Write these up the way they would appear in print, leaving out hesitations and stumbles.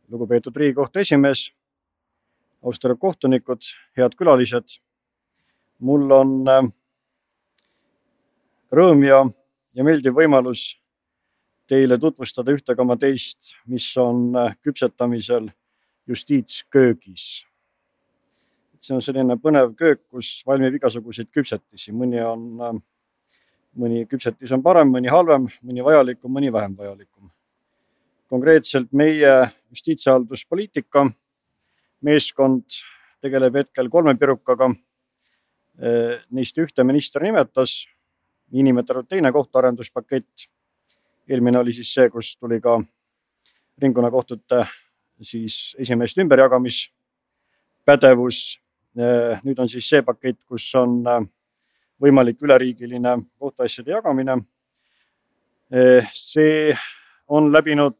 Lugupeetud Riigikohtu esimees, austatud kohtunikud, head külalised. Mul on rõõm ja meeldiv võimalus teile tutvustada ühte koma teist, mis on küpsetamisel justiitsköögis. See on selline põnev köök, kus valmib igasuguseid küpsetisi. Mõni küpsetis on parem, mõni halvem, mõni vajalikum, mõni vähem vajalikum. Konkreetselt meie justiitshalduspoliitika meeskond tegeleb hetkel 3 pirukaga. Neist ühte minister nimetas, niinimetatud teine kohtuarenduspakett. Eelmine oli siis see, kus tuli ka ringkonnakohtute esimeeste ümberjagamispädevus. Nüüd on siis see pakett, kus on võimalik üleriigiline kohtuasjade jagamine. See on läbinud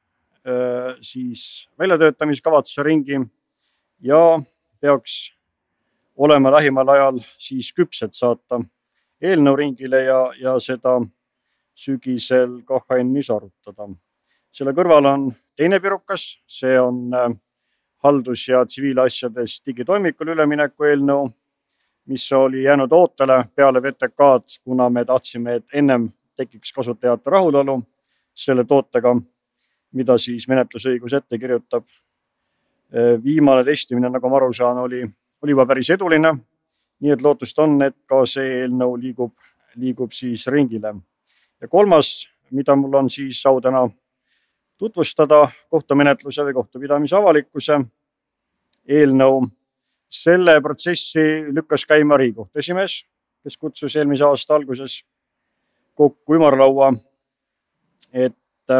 väljatöötamiskavatsuse ringi ja peaks olema lähimal ajal siis küpset saata eelnõu ringile ja seda sügisel KHN-is arutada. Selle kõrval on teine pirukas, see on haldus- ja tsiviilasjades digitoimikul ülemineku eelnõu, mis oli jäänud ootele peale VTK-d, kuna me tahtsime, et ennem tekiks kasutajate rahulolu selle tootega, mida siis menetlusõigus ette kirjutab. Viimane testimine, nagu ma aru saan, oli juba päris eduline, nii et lootust on, et ka see eelnõu liigub siis ringile. Ja kolmas, mida mul on siis au täna tutvustada, kohtumenetluse või kohtupidamise avalikkuse eelnõu. Selle protsessi lükkas käima Riigikohtu esimees, kes kutsus eelmise aasta alguses kokku ümarlaua, et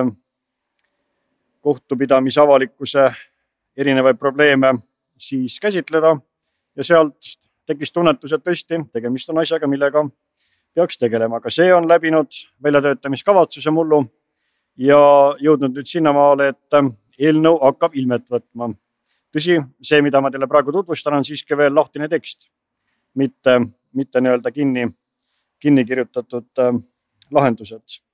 kohtupidamise avalikkuse erinevaid probleeme siis käsitleda ja sealt tekkis tunnetus, et tõesti tegemist on asjaga, millega peaks tegelema. Aga see on läbinud väljatöötamiskavatsuse mullu ja jõudnud nüüd sinnamaale, et eelnõu hakkab ilmet võtma. Tõsi, see, mida ma teile praegu tutvustan, on siiski veel lahtine tekst, mitte nii-öelda kinni kirjutatud lahendused.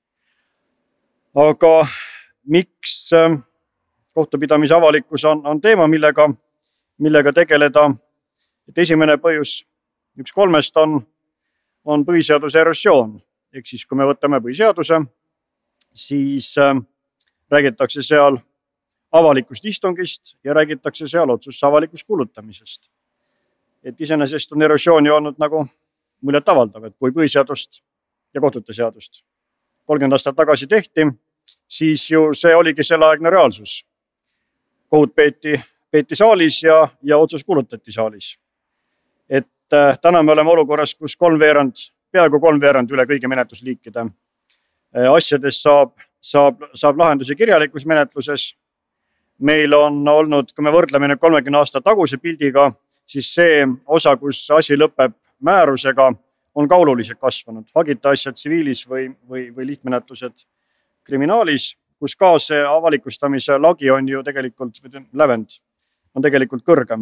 Aga miks kohtupidamise avalikkus on teema, millega tegeleda? Et esimene põhjus, üks 3 on põhiseaduse erosioon. Ehk siis, kui me võtame põhiseaduse, siis räägitakse seal avalikust istungist ja räägitakse seal otsuse avalikust kuulutamisest. Et iseenesest on erosiooni olnud nagu muljet avaldav, et kui põhiseadust ja kohtute seadust 30 aastat tagasi tehti, siis ju see oligi selleaegne reaalsus. Kohut peeti saalis ja otsus kuulutati saalis. Et täna me oleme olukorras, kus peaaegu 3/3 üle kõigi menetlusliikide asjades saab lahendusi kirjalikus menetluses. Meil on olnud, kui me võrdleme 30 aasta taguse pildiga, siis see osa, kus asi lõpeb määrusega, on ka oluliselt kasvanud. Hagita asjad tsiviilis või lihtmenetlused kriminaalis, kus ka see avalikustamise lagi on ju tegelikult, lävend on tegelikult kõrgem.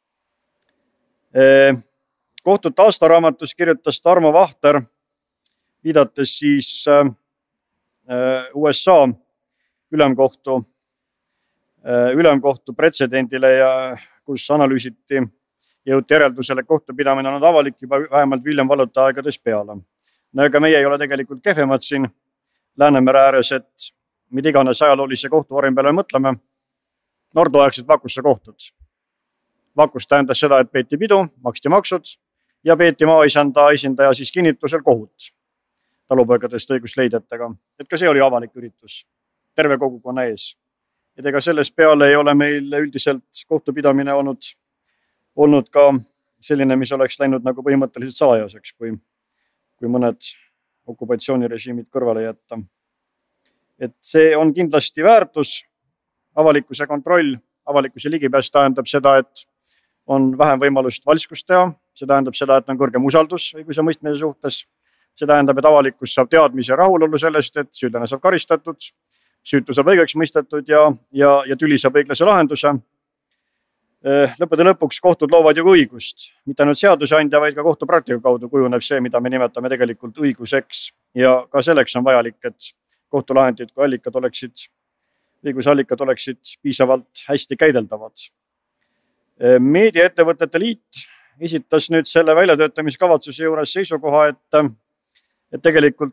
Kohtute aastaraamatus kirjutas Tarmo Vahter, viidates siis USA ülemkohtu pretsedendile, kus analüüsiti jõuti järeldusele, et kohtupidamine on avalik juba vähemalt William Valuta aegades peale. No ega meie ei ole tegelikult kehvemad siin Läänemere ääres, et mida iganes ajaloolise kohtuvarem peale mõtleme. Nordoaegsed Vakusse kohtud. Vakus tähendas seda, et peeti pidu, maksti maksud ja peeti maaisanda esindaja siis kinnitusel kohut talupoegadest õigusleidjatega. Et ka see oli avalik üritus terve kogukonna ees. Et ega sellest peale ei ole meil üldiselt kohtupidamine olnud ka selline, mis oleks läinud nagu põhimõtteliselt salajaseks, kui mõned okupatsioonirežiimid kõrvale jätta. Et see on kindlasti väärtus, avalikkuse kontroll, avalikkuse ligipääs tähendab seda, et on vähem võimalust valskust teha, see tähendab seda, et on kõrgem usaldus õiguse mõistmise suhtes, see tähendab, et avalikkus saab teadmise rahulolu sellest, et süüdlane saab karistatud, süütu saab õigeks mõistetud ja tüli saab õiglase lahenduse. Lõppude lõpuks kohtud loovad ju õigust, mitte ainult seadusandja, vaid ka kohtupraktika kaudu kujuneb see, mida me nimetame tegelikult õiguseks. Ja ka selleks on vajalik, et kohtulahendid kui allikad oleksid õigusallikad oleksid piisavalt hästi käideldavad. Meediaettevõtete liit esitas nüüd selle väljatöötamiskavatsuse juures seisukoha, et tegelikult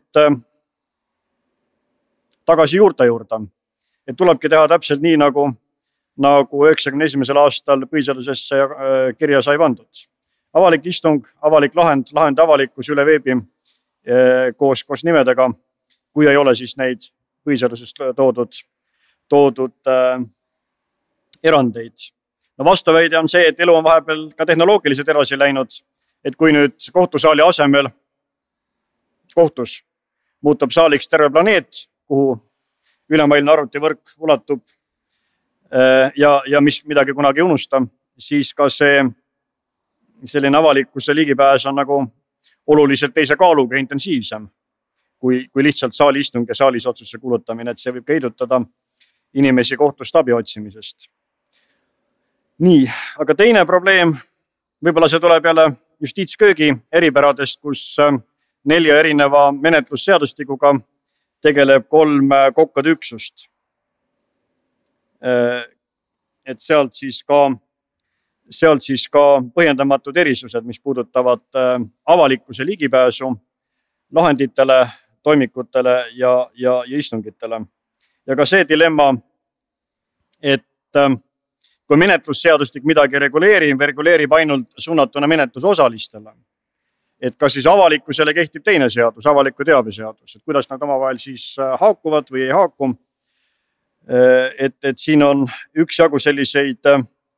tagasi juurte juurde, et tulebki teha täpselt nii, nagu 1991. aastal põhiseadusesse kirja sai pandud. Avalik istung, avalik lahend avalikkus üle veebi koos nimedega, kui ei ole siis neid põhiseadusest toodud erandeid. No vastuväide on see, et elu on vahepeal ka tehnoloogiliselt edasi läinud, et kui nüüd kohtusaali asemel kohtus muutub saaliks terve planeet, kuhu ülemaailmne arvutivõrk ulatub ja mis midagi kunagi unusta, siis ka see selline avalikkuse ligipääs on nagu oluliselt teise kaaluga intensiivsem kui lihtsalt saali istung ja saalis otsuse kuulutamine, et see võib heidutada inimesi kohtust abi otsimisest. Nii, aga teine probleem, võib-olla see tuleb jälle justiitsköögi eripäradest, kus 4 erineva menetlusseadustikuga tegeleb 3 kokkade üksust. Et sealt siis ka põhjendamatud erisused, mis puudutavad avalikkuse ligipääsu lahenditele, toimikutele ja istungitele. Ja ka see dilemma, et kui menetlusseadustik midagi reguleerib ainult suunatuna menetlusosalistele, et kas siis avalikkusele kehtib teine seadus, avaliku teabe seadus, et kuidas nad omavahel siis haakuvad või ei haaku. Et siin on üksjagu selliseid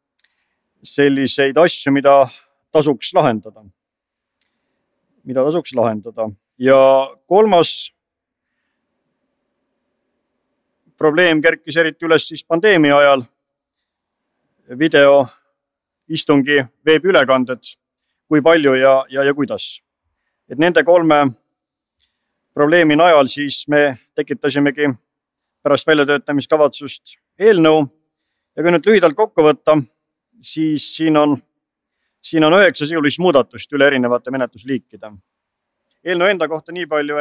asju, mida tasuks lahendada. Ja kolmas probleem kerkis eriti üles siis pandeemia ajal. Videoistungi veebiülekanded, kui palju ja kuidas. Et nende 3 probleemi najal siis me tekitasimegi pärast väljatöötamiskavatsust eelnõu. Ja kui nüüd lühidalt kokku võtta, siis siin on 9 sisulist muudatust üle erinevate menetlusliikide. Eelnõu enda kohta nii palju,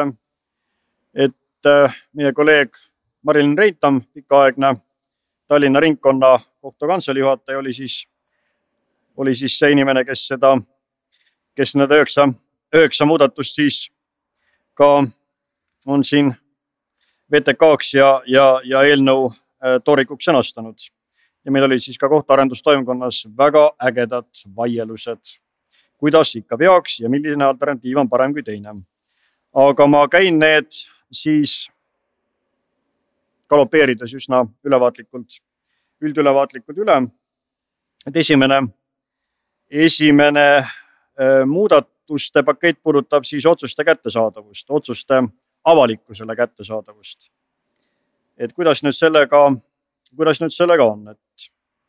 et meie kolleeg Marilyn Reitam, pikaaegne Tallinna ringkonna kohtukantselei juhataja oli siis see inimene, kes need 9 muudatust siis ka on siin VTK-ks ja eelnõu toorikuks sõnastanud. Ja meil oli siis ka kohtuarendustoimkonnas väga ägedad vaielused, kuidas ikka peaks ja milline alternatiiv on parem kui teine. Aga ma käin need siis galopeerides üsna üldülevaatlikult üle. Et esimene muudatuste pakett puudutab siis otsuste kättesaadavust, otsuste avalikkusele kättesaadavust. Et kuidas nüüd sellega on, et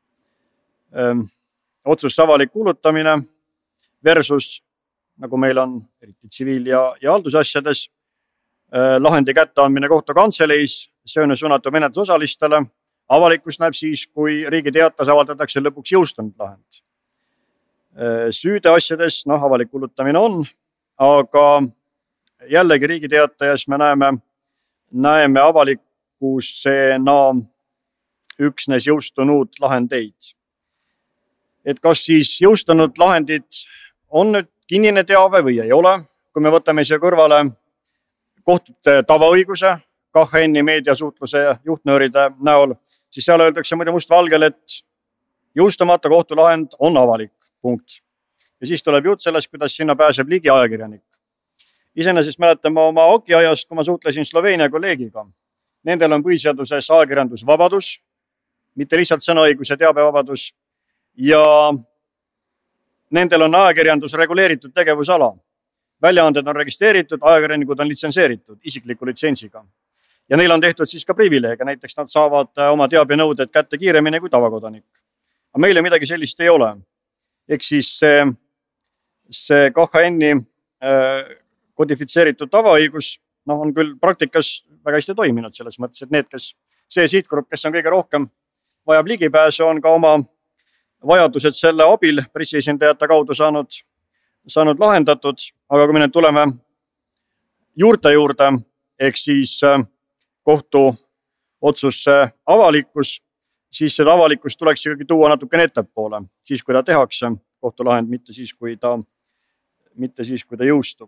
otsuste avalik kuulutamine versus, nagu meil on eriti tsiviil- ja haldusasjades, lahendi kätteandmine kohtukantseleis, see on suunatud menetlusosalistele. Avalikkus näeb siis, kui Riigi Teatas avaldatakse lõpuks jõustunud lahend. Süüdeasjades avalik kuulutamine on, aga jällegi Riigi Teatajas me näeme avalikkusena üksnes jõustunud lahendeid. Et kas siis jõustunud lahendid on nüüd kinnine teave või ei ole, kui me võtame siia kõrvale kohtute tavaõiguse, KHN-i meediasuhtluse juhtnööride näol, siis seal öeldakse muide mustvalgel, et jõustumata kohtulahend on avalik, punkt. Ja siis tuleb jutt sellest, kuidas sinna pääseb ligi ajakirjanik. Iseenesest mäletan ma oma okiajast, kui ma suhtlesin Sloveenia kolleegiga. Nendel on põhiseaduses ajakirjandusvabadus, mitte lihtsalt sõnaõigus ja teabevabadus. Ja nendel on ajakirjandus reguleeritud tegevusala. Väljaanded on registreeritud, ajakirjanikud on litsenseeritud isikliku litsensiga. Ja neil on tehtud siis ka privileege, näiteks nad saavad oma teabenõuded kätte kiiremini kui tavakodanik. Aga meile midagi sellist ei ole. Ehk siis see KHN-i kodifitseeritud tavaõigus on küll praktikas väga hästi toiminud selles mõttes, et see sihtgrupp, kes on kõige rohkem vajab ligipääsu, on ka oma vajadused selle abil pressiesindajate kaudu saanud lahendatud. Aga kui me nüüd tuleme juurte juurde, ehk siis kohtu otsusse avalikkus, siis seda avalikkust tuleks ikkagi tuua natukene ettepoole, siis kui ta tehakse kohtulahend, mitte siis, kui ta jõustub.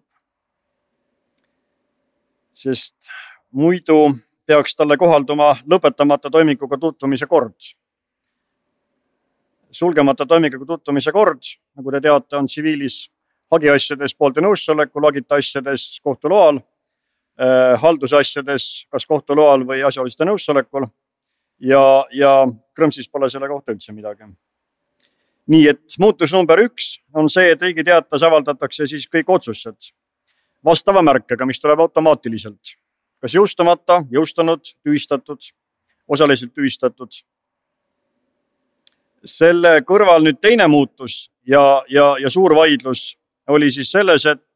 Sest muidu peaks talle kohalduma lõpetamata toimikuga tutvumise kord. Sulgemata toimikuga tutvumise kord, nagu te teate, on tsiviilis hagiasjades poolte nõusolekul, hagita asjades kohtu loal, haldusasjades kas kohtu loal või asjaoliste nõusolekul ja Krõmsis pole selle kohta üldse midagi. Nii et muutus number 1 on see, et Riigi Teatajas avaldatakse siis kõik otsused vastava märkega, mis tuleb automaatiliselt. Kas jõustamata, jõustunud, tühistatud, osaliselt tühistatud. Selle kõrval nüüd teine muutus ja suur vaidlus oli siis selles, et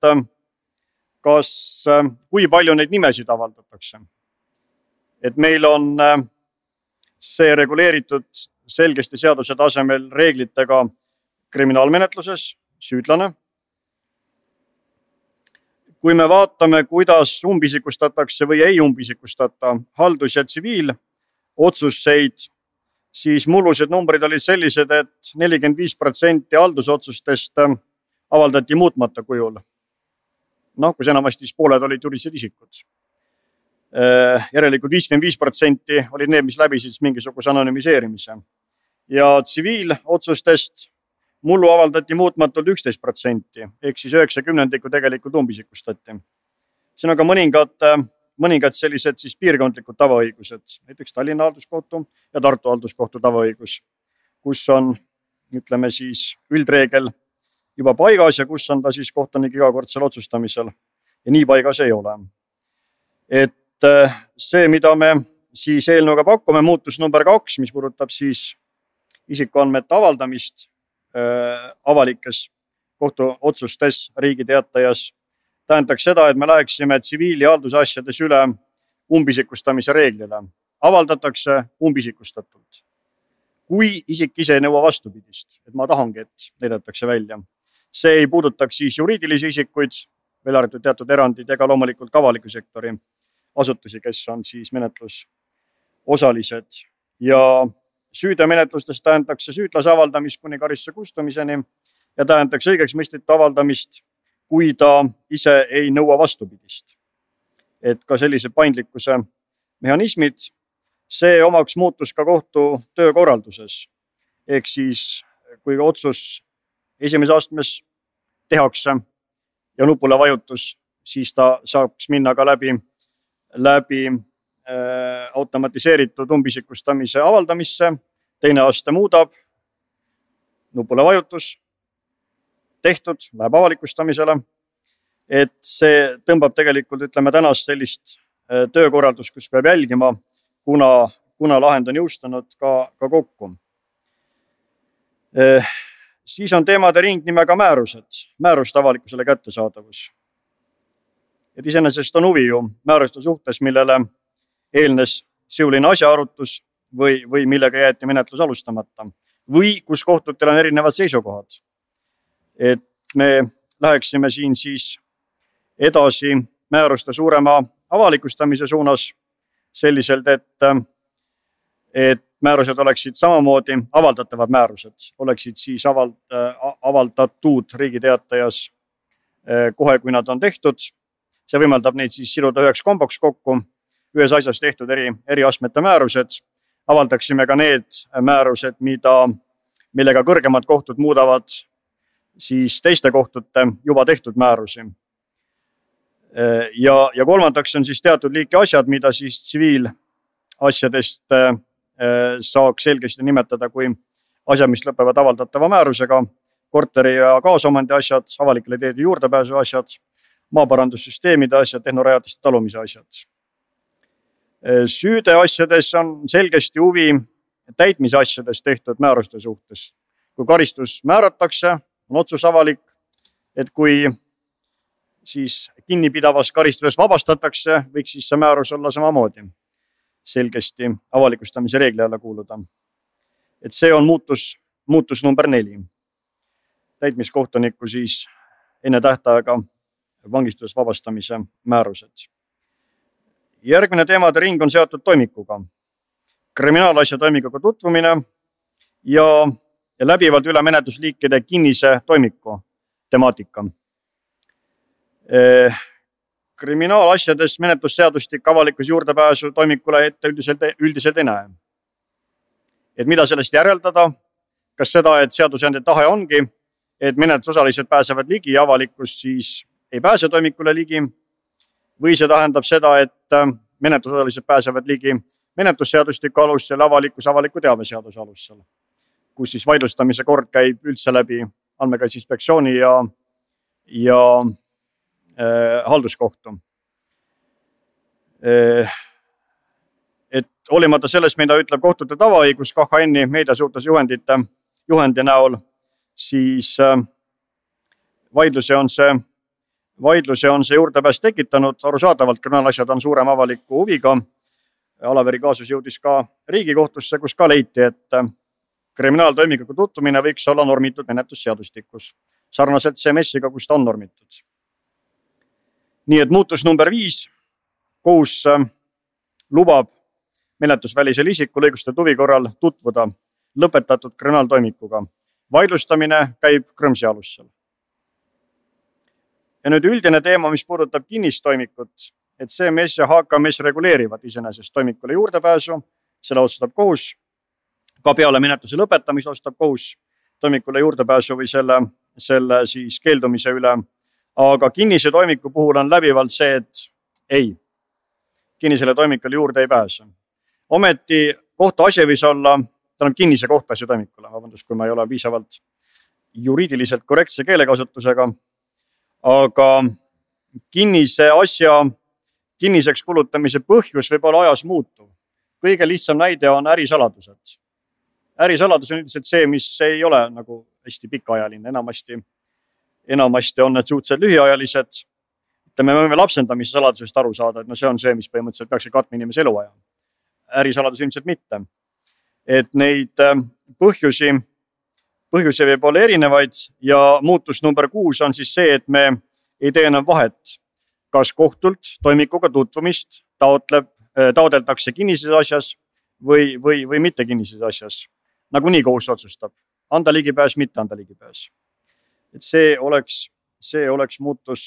kui palju neid nimesid avaldatakse. Et meil on see reguleeritud selgesti seaduse tasemel reeglitega kriminaalmenetluses, süüdlane. Kui me vaatame, kuidas umbisikustatakse või ei umbisikustata haldus- ja tsiviilotsuseid, siis mullused numbrid olid sellised, et 45% haldusotsustest avaldati muutmata kujul. Kus enamasti pooled olid juriidilised isikud. Järelikult 55% olid need, mis läbisid mingisuguse anonüümiseerimise. Ja tsiviilotsustest mullu avaldati muutmatult 11%, ehk siis 90% tegelikult umbisikustati. Siin on ka mõningad sellised siis piirkondlikud tavaõigused, näiteks Tallinna halduskohtu ja Tartu halduskohtu tavaõigus, kus on, ütleme siis, üldreegel juba paigas ja kus on ta siis kohtunik igakordsel otsustamisel ja nii paigas ei ole. Et see, mida me siis eelnõuga pakume, muutus number 2, mis puudutab siis isikuandmete avaldamist avalikes kohtuotsustes Riigi Teatajas, tähendaks seda, et me läheksime tsiviil- ja haldusasjades üle umbisikustamise reeglile. Avaldatakse umbisikustatult. Kui isik ise ei nõua vastupidist, et ma tahangi, et näidatakse välja. See ei puudutaks siis juriidilisi isikuid, veel arvatud teatud erandid ega loomulikult ka avaliku sektori asutusi, kes on siis menetlusosalised. Ja süüteomenetlustes tähendaks see süüdlase avaldamist kuni karistuse kustumiseni ja tähendaks õigeks mõistetu avaldamist, kui ta ise ei nõua vastupidist. Et ka sellise paindlikkuse mehhanismid, see omaks muutus ka kohtu töökorralduses. Ehk siis, kui otsus esimeses astmes tehakse ja nupule vajutus, siis ta saaks minna ka läbi automatiseeritud umbisikustamise avaldamisse. Teine aste muudab, nupule vajutus, tehtud, läheb avalikustamisele. Et see tõmbab tegelikult, ütleme, tänast sellist töökorraldust, kus peab jälgima, kuna lahend on jõustunud ka kokku. Siis on teemade ring nimega määruste avalikkusele kättesaadavus. Et iseenesest on huvi ju määruste suhtes, millele eelnes sisuline asjaarutus või millega jäeti menetlus alustamata või kus kohtutel on erinevad seisukohad. Et me läheksime siin siis edasi määruste suurema avalikustamise suunas selliselt, et määrused oleksid samamoodi, avaldatavad määrused oleksid siis avaldatud Riigi Teatajas kohe, kui nad on tehtud. See võimaldab neid siis siduda üheks komboks kokku, ühes asjas tehtud eri astmete määrused. Avaldaksime ka need määrused, millega kõrgemad kohtud muudavad siis teiste kohtute juba tehtud määrusi. Ja kolmandaks on siis teatud liiki asjad, mida siis tsiviilasjadest saaks selgesti nimetada kui asjad, mis lõpevad avaldatava määrusega, korteri ja kaasomandi asjad, avalikele teede juurdepääsu asjad, maaparandussüsteemide asjad, tehnorajatiste talumise asjad. Süüdeasjades on selgesti huvi täitmise asjades tehtud määruste suhtes. Kui karistus määratakse, on otsus avalik, et kui siis kinnipidavas karistuses vabastatakse, võiks siis see määrus olla samamoodi selgesti avalikustamise reegli alla kuuluda. Et see on muutus number 4. Täitmiskohtuniku siis enne tähtaega vangistusest vabastamise määrused. Järgmine teemade ring on seotud toimikuga. kriminaalasja toimikuga tutvumine ja läbivalt üle menetlusliikide kinnise toimiku temaatika. Kriminaalasjades menetlusseadustik avalikus juurdepääsu toimikule ette üldiselt ei näe. Et mida sellest järeldada? Kas seda, et seadusandja tahe ongi, et menetlusosalised pääsevad ligi ja avalikkus siis ei pääse toimikule ligi, või see tähendab seda, et menetlusosalised pääsevad ligi menetlusseadustiku alusel, avalikkus avaliku teabeseaduse alusel, kus siis vaidlustamise kord käib üldse läbi Andmekaitse Inspektsiooni ja halduskohtu. Et olimata sellest, mida ütleb kohtute tavaõigus KHN-i meediasuhtes juhendi näol, siis vaidluse on see juurdepääs tekitanud. Arusaadavalt kriminaalasjad on suurem avaliku huviga. Alaveri kaasus jõudis ka Riigikohtusse, kus ka leiti, et kriminaaltoimikuga tutvumine võiks olla normitud menetlusseadustikus. Sarnaselt CMS-iga, kus ta on normitud. Nii et muutus number 5. Kohus lubab menetlusvälisel isikul õigustatud huvi korral tutvuda lõpetatud kriminaaltoimikuga. Vaidlustamine käib Krõmsi alusel. Ja nüüd üldine teema, mis puudutab kinnistoimikut, et CMS ja HKMS reguleerivad iseenesest toimikule juurdepääsu, selle otsustab kohus. Ka peale menetluse lõpetamist otsustab kohus toimikule juurdepääsu või selle siis keeldumise üle. Aga kinnise toimiku puhul on läbivalt see, et ei, kinnisele toimikule juurde ei pääse. Ometi kohtuasja võis olla, tähendab kinnise kohtuasja toimikule, vabandust, kui ma ei ole piisavalt juriidiliselt korrektse keelekasutusega, aga kinnise asja kinniseks kulutamise põhjus võib olla ajas muutuv. Kõige lihtsam näide on ärisaladused. Ärisaladus on üldiselt see, mis ei ole nagu hästi pikaajaline, enamasti on need suhteliselt lühiajalised. Me võime lapsendamise saladusest aru saada, et see on see, mis põhimõtteliselt peaks katma inimese eluaja. Ärisaladus ilmselt mitte. Et neid põhjusi võib olla erinevaid ja muutus number 6 on siis see, et me ei tee enam vahet, kas kohtult toimikuga tutvumist taodeldakse kinnises asjas või mitte kinnises asjas. Nagunii kohus otsustab. Anda ligipääs, mitte anda ligipääs. Et see oleks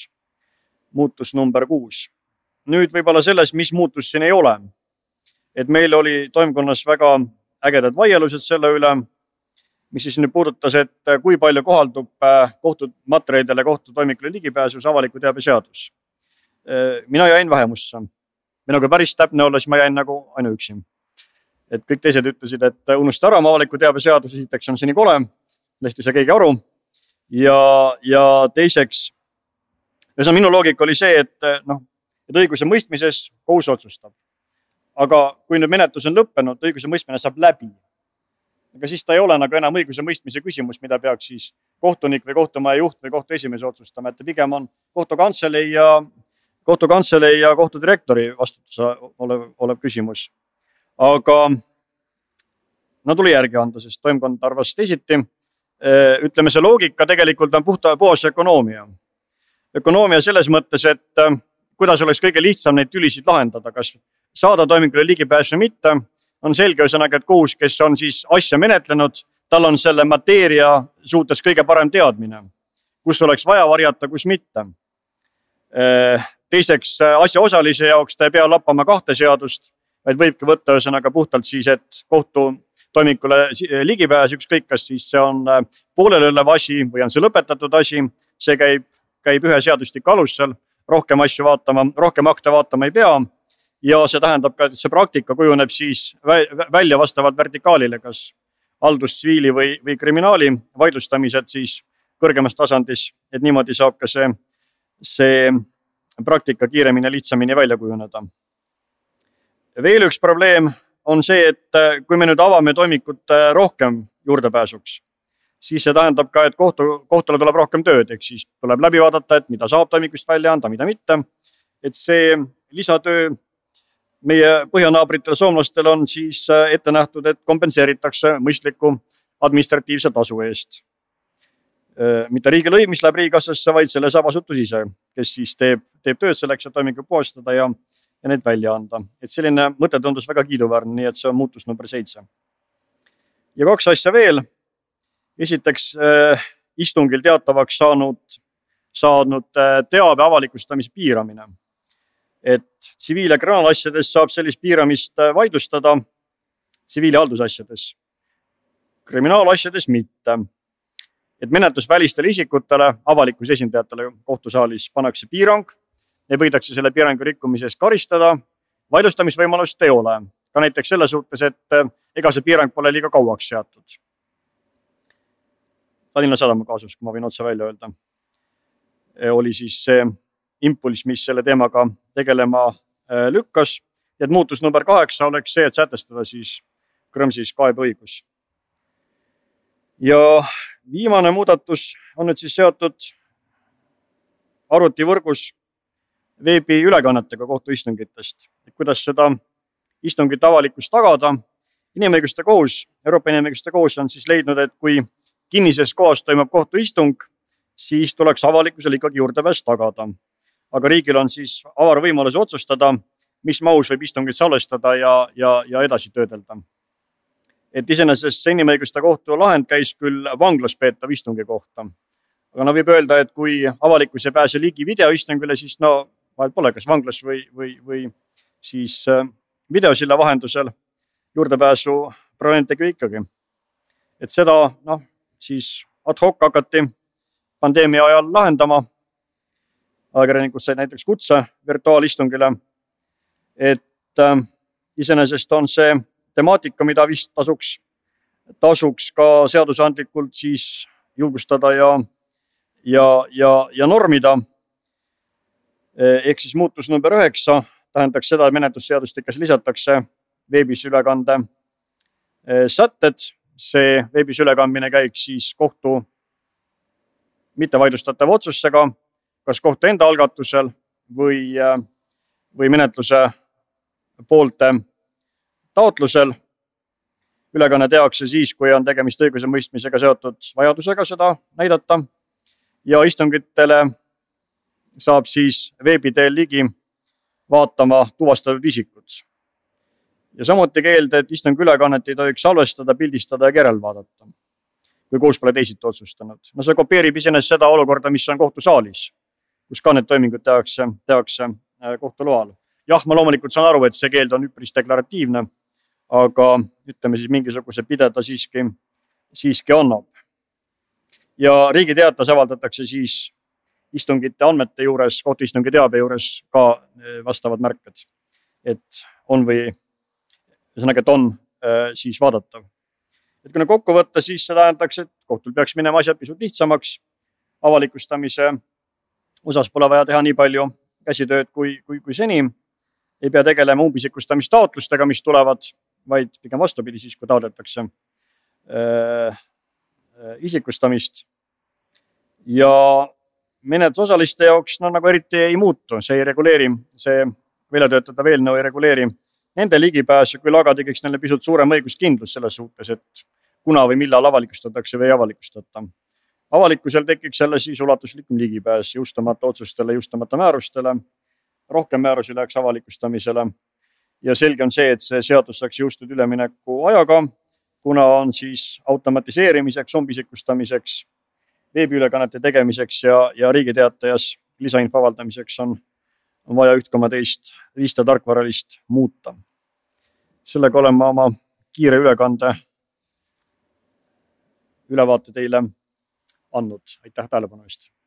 muutus number 6. Nüüd võib-olla selles, mis muutus siin ei ole. Et meil oli toimkonnas väga ägedad vaielused selle üle, mis siis nüüd puudutas, et kui palju kohaldub kohtumaterjalidele kohtutoimikule ligipääsus avaliku teabeseadus. Mina jäin vähemusse. Minuga päris täpne olla, siis ma jäin nagu ainuüksi. Et kõik teised ütlesid, et unusta ära avaliku teabeseadus, esiteks on see nii kole, lähti see keegi aru. Ja teiseks, minu loogika oli see, et õiguse mõistmises kohus otsustab. Aga kui nüüd menetlus on lõppenud, õiguse mõistmine saab läbi. Aga siis ta ei ole nagu enam õiguse mõistmise küsimus, mida peaks siis kohtunik või kohtumaja juht või kohtu esimees otsustama. Et pigem on kohtukantselei ja kohtudirektori vastutusa olev küsimus. Aga tuli järgi anda, sest toimkond arvas teisiti. Ütleme, see loogika tegelikult on puhas ökonoomia. Ökonoomia selles mõttes, et kuidas oleks kõige lihtsam neid tülisid lahendada, kas saada toimikule ligipääsu või mitte, on selge ühesõnaga, et kohus, kes on siis asja menetlenud, tal on selle mateeria suhtes kõige parem teadmine, kus oleks vaja varjata, kus mitte. Teiseks, asja osalise jaoks ta ei pea lappama 2 seadust, vaid võibki võtta ühesõnaga puhtalt siis, et kohtu toimikule ligipääs, ükskõik kas siis see on poolelõlev asi või on see lõpetatud asi, see käib ühe seadustiku alusel, rohkem akte vaatama ei pea. Ja see tähendab ka, et see praktika kujuneb siis välja vastavalt vertikaalile, kas haldus, tsiviili või kriminaali vaidlustamised siis kõrgemas tasandis, et niimoodi saab ka see praktika kiiremini ja lihtsamini välja kujuneda. Veel üks probleem on see, et kui me nüüd avame toimikut rohkem juurdepääsuks, siis see tähendab ka, et kohtule tuleb rohkem tööd, ehk siis tuleb läbi vaadata, et mida saab toimikust välja anda, mida mitte. Et see lisatöö meie põhjanaabritel soomlastel on siis ette nähtud, et kompenseeritakse mõistliku administratiivse tasu eest. Mitte riigilõiv, mis läheb riigikassasse, vaid selle saab asutus ise, kes siis teeb tööd selleks, et toimiku puhastada ja ja need välja anda. Et selline mõte tundus väga kiiduväärne, nii et see on muutus number 7. Ja 2 asja veel. Esiteks istungil teatavaks saanud teabe avalikustamise piiramine. Et tsiviil- ja kriminaalasjades saab sellist piiramist vaidlustada tsiviil- ja haldusasjades. Kriminaalasjades mitte. Et menetlusvälistele isikutele, avalikus esindajatele kohtusaalis pannakse piirang. Neid võidakse selle piirangu rikkumise eest karistada. Vaidlustamisvõimalust ei ole. Ka näiteks selle suhtes, et ega see piirang pole liiga kauaks seatud. Tallinna Sadama kaasus, kui ma võin otse välja öelda, oli siis see impulss, mis selle teemaga tegelema lükkas. Et muutus number 8 oleks see, et sätestada siis Krõmsis kaebeõigus. Ja viimane muudatus on nüüd siis seotud arvutivõrgus veebiülekannetega kohtuistungitest. Kuidas seda istungit avalikkust tagada? Inimõiguste kohus, Euroopa Inimõiguste kohus on siis leidnud, et kui kinnises kohas toimub kohtuistung, siis tuleks avalikkusele ikkagi juurdepääs tagada. Aga riigil on siis avar võimalus otsustada, mis mahus võib istungit salvestada ja edasi töödelda. Et iseenesest see inimõiguste kohtu lahend käis küll vanglas peetav istungi kohta. Aga võib öelda, et kui avalikkus ei pääse ligi videoistungile, siis vahet pole, kas vanglas või siis videosilla vahendusel juurdepääsu probleem tegi ikkagi. Et seda siis ad hoc hakati pandeemia ajal lahendama. Ajakirjanikud said näiteks kutse virtuaalistungile. Et iseenesest on see temaatika, mida vist tasuks ka seadusandlikult siis julgustada ja normida. Ehk siis muutus number 9 tähendaks seda, et menetlusseadustikes lisatakse veebis ülekande sätted. See veebis ülekandmine käiks siis kohtu mittevaidlustatava otsusega, kas kohtu enda algatusel või menetluse poolte taotlusel. Ülekanne tehakse siis, kui on tegemist õigusemõistmisega seotud vajadusega seda näidata. Ja istungitele saab siis veebi teel ligi vaatama tuvastatud isikud. Ja samuti keeld, et istungi ülekannet ei tohiks salvestada, pildistada ja järel vaadata, kui kohus pole teisiti otsustanud. See kopeerib iseenesest seda olukorda, mis on kohtusaalis, kus ka need toimingud tehakse kohtu loal. Jah, ma loomulikult saan aru, et see keeld on üpris deklaratiivne, aga ütleme siis mingisuguse pideda siiski annab. Ja Riigi Teatas avaldatakse siis istungite andmete juures, kohtuistungi teabe juures ka vastavad märked, et on siis vaadatav. Et kui kokku võtta, siis see tähendaks, et kohtul peaks minema asjad pisut lihtsamaks. Avalikustamise osas pole vaja teha nii palju käsitööd kui seni. Ei pea tegelema umbisikustaamistaotlustega, mis tulevad, vaid pigem vastupidi siis, kui taotletakse isikustamist. Ja menetlusosaliste jaoks nagu eriti ei muutu. See ei reguleeri, see väljatöötatav eelnõu ei reguleeri nende ligipääsu, küll aga tegiks neile pisut suurem õiguskindlus selles suhtes, et kuna või millal avalikustatakse või ei avalikustata. Avalikkusel tekiks jälle siis ulatuslikum ligipääs jõustamata otsustele, jõustamata määrustele. Rohkem määrusi läheks avalikustamisele. Ja selge on see, et see seadus saaks jõustuda ülemineku ajaga, kuna on siis automatiseerimiseks, umbisikustamiseks, veebiülekannete tegemiseks ja Riigi Teatajas lisainfo avaldamiseks on vaja 1,2 riista tarkvaralist muuta. Sellega olen ma oma kiire ülevaate teile andnud. Aitäh tähelepanu eest!